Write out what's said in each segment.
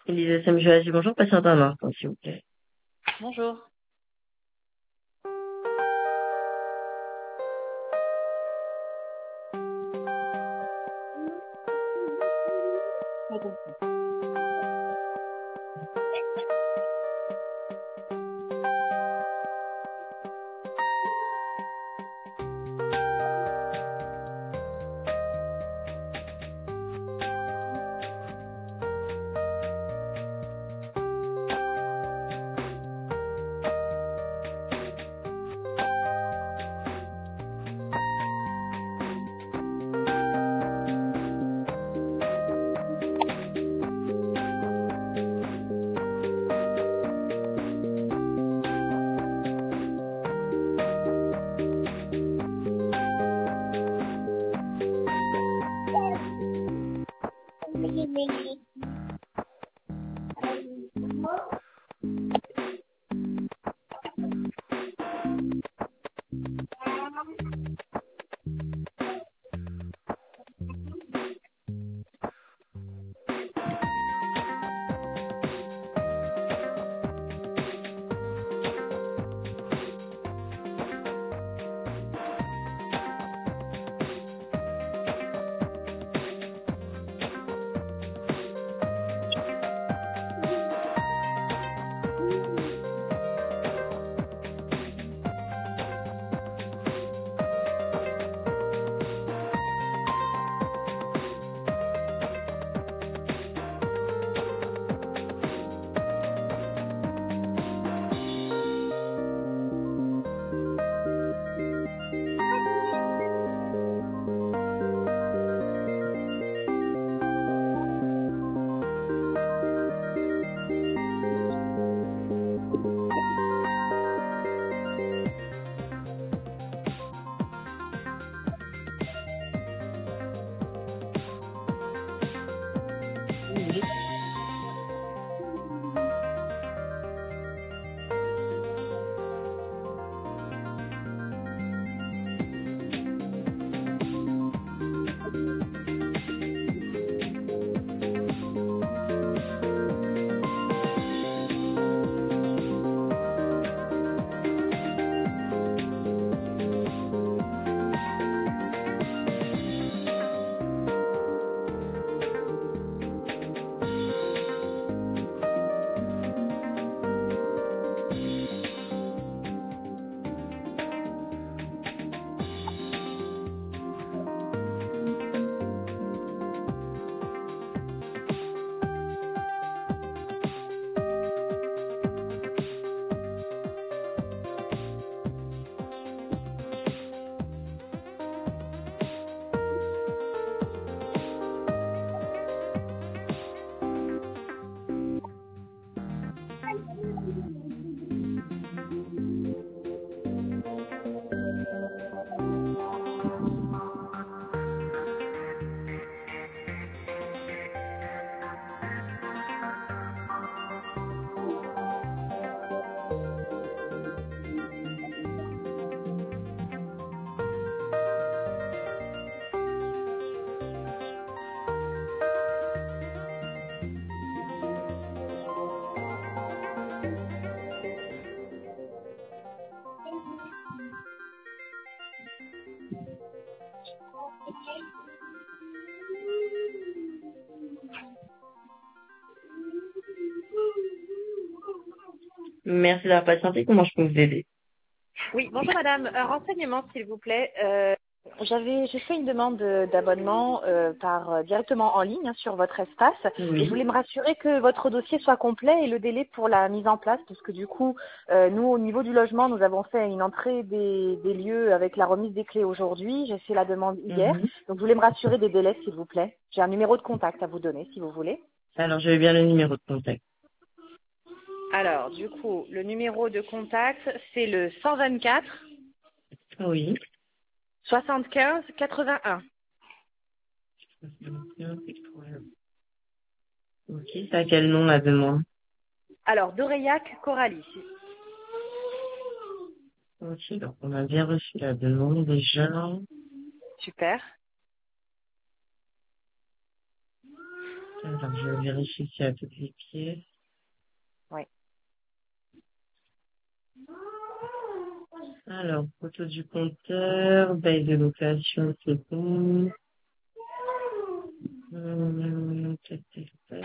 Elisa Samuel, bonjour, patiente un instant, s'il vous plaît. Bonjour. Oui. Merci d'avoir patienté. Comment je peux vous aider? Oui, bonjour madame. Un renseignement s'il vous plaît. J'ai fait une demande d'abonnement directement en ligne, hein, sur votre espace, et je Oui. voulais me rassurer que votre dossier soit complet et le délai pour la mise en place, parce que du coup, nous au niveau du logement, nous avons fait une entrée des lieux avec la remise des clés aujourd'hui. J'ai fait la demande hier, Mhm. donc je voulais me rassurer des délais s'il vous plaît. J'ai un numéro de contact à vous donner si vous voulez. Alors, je vais bien le numéro de contact. Alors, du coup, le numéro de contact, c'est le 124 Oui. 75 81. Ok, c'est à quel nom la demande? Alors, d'Aurillac, Coralie. Ok, donc on a bien reçu la demande déjà. Super. Alors, je vérifie s'il y a toutes les pièces. Oui. Alors, photo du compteur, bail de location, c'est bon. Tac, tac, tac.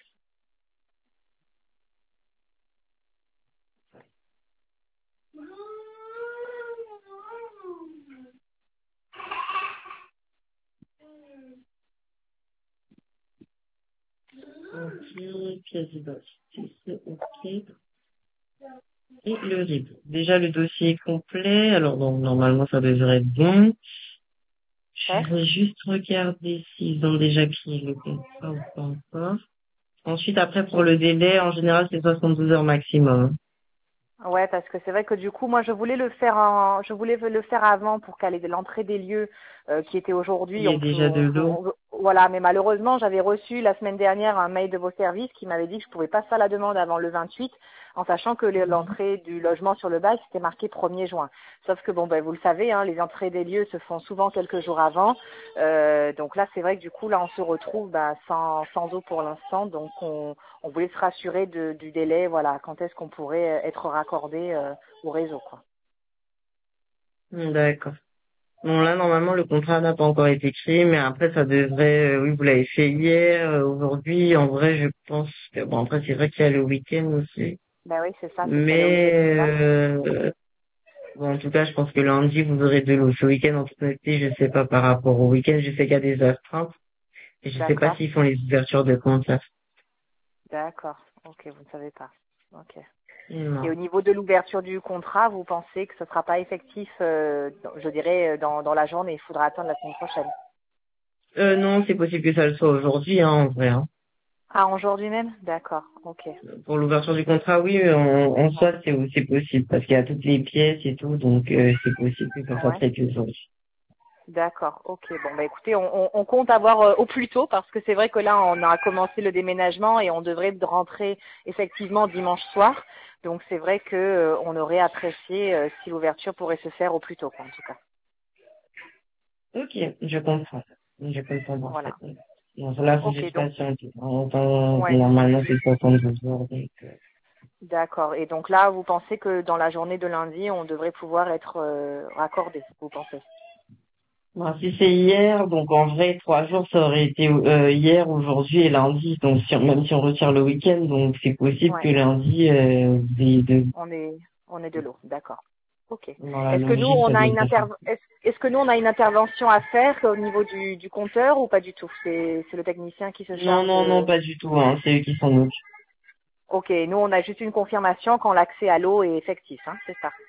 Ok, pièce d'identité, c'est ok. Et le RIB. Déjà, le dossier est complet. Alors, donc, normalement, ça devrait être bon. Ouais. Je vais juste regarder s'ils ont déjà créé le contrat ou pas encore. Ensuite, après, pour le délai, en général, c'est 72 heures maximum. Ouais, parce que c'est vrai que du coup, moi, je voulais le faire avant pour qu'à l'entrée des lieux qui était Il aujourd'hui, y a déjà de l'eau. voilà. Mais malheureusement, j'avais reçu la semaine dernière un mail de vos services qui m'avait dit que je pouvais pas faire la demande avant le 28, en sachant que l'entrée du logement sur le bail c'était marqué 1er juin. Sauf que bon, ben vous le savez, hein, les entrées des lieux se font souvent quelques jours avant. Donc là, c'est vrai que du coup, là, on se retrouve sans eau pour l'instant, donc on voulait se rassurer du délai, voilà, quand est-ce qu'on pourrait être raccordé au réseau, quoi. D'accord. Bon, là, normalement, le contrat n'a pas encore été créé, mais après, ça devrait, oui, vous l'avez fait hier, aujourd'hui. En vrai, je pense que, bon, après, c'est vrai qu'il y a le week-end aussi. Ben oui, c'est ça, c'est qu'il y a le Mais, week-end qui vient. bon, en tout cas, je pense que lundi, vous aurez de l'eau. Ce week-end, en toute honnêteté, je sais pas par rapport au week-end. Je sais qu'il y a des astreintes. Et je sais pas D'accord, s'ils font les ouvertures de compte, ça. d'accord. Ok, vous ne savez pas. Ok. Et Non. au niveau de l'ouverture du contrat, vous pensez que ce ne sera pas effectif, je dirais, dans la journée. Il faudra attendre la semaine prochaine. Non, c'est possible que ça le soit aujourd'hui, hein, en vrai, hein. Ah, aujourd'hui même? D'accord, ok. Pour l'ouverture du contrat, oui, en Ouais. soi, c'est possible, parce qu'il y a toutes les pièces et tout, donc c'est possible que ça soit Ouais. traité aujourd'hui. D'accord, ok. Bon, bah écoutez, on compte avoir au plus tôt parce que c'est vrai que là, on a commencé le déménagement et on devrait rentrer effectivement dimanche soir. Donc c'est vrai que on aurait apprécié si l'ouverture pourrait se faire au plus tôt, quoi, en tout cas. Ok, je comprends. Je comprends dans Voilà. cette. Bon, là, faut Ok, juste donc patienter. En temps, ouais, normalement, c'est 72 heures, donc. d'accord. Et donc là, vous pensez que dans la journée de lundi, on devrait pouvoir être raccordé, vous pensez? Bon, si c'est hier, donc en vrai, 3 jours, ça aurait été hier, aujourd'hui et lundi. Donc, même si on retire le week-end, donc c'est possible que Ouais. lundi, On est, on est de l'eau, d'accord. Ok. dans la Est-ce que nous logique, on ça a devrait une passer. est-ce que nous on a une intervention à faire au niveau du compteur ou pas du tout? C'est le technicien qui se Non, charge non, non, de. pas du tout, hein. C'est eux qui s'en occupent. Ok, nous on a juste une confirmation quand l'accès à l'eau est effectif, hein, c'est ça.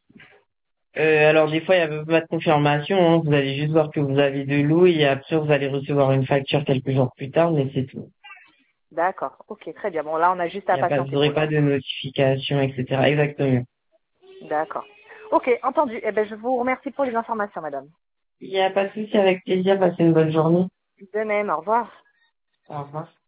Alors des fois, il y a même pas de confirmation, hein. Vous allez juste voir que vous avez de l'eau et après, vous allez recevoir une facture quelques jours plus tard, mais c'est tout. D'accord. Ok, très bien. Bon là on a juste Il à y a pas, vous patienter n'aurez pour pas de l'instant. notification, etc. Exactement. D'accord. Ok, entendu. Eh ben je vous remercie pour les informations, madame. Il n'y a pas de souci, avec plaisir. Passez une bonne journée. De même. Au revoir. Au revoir.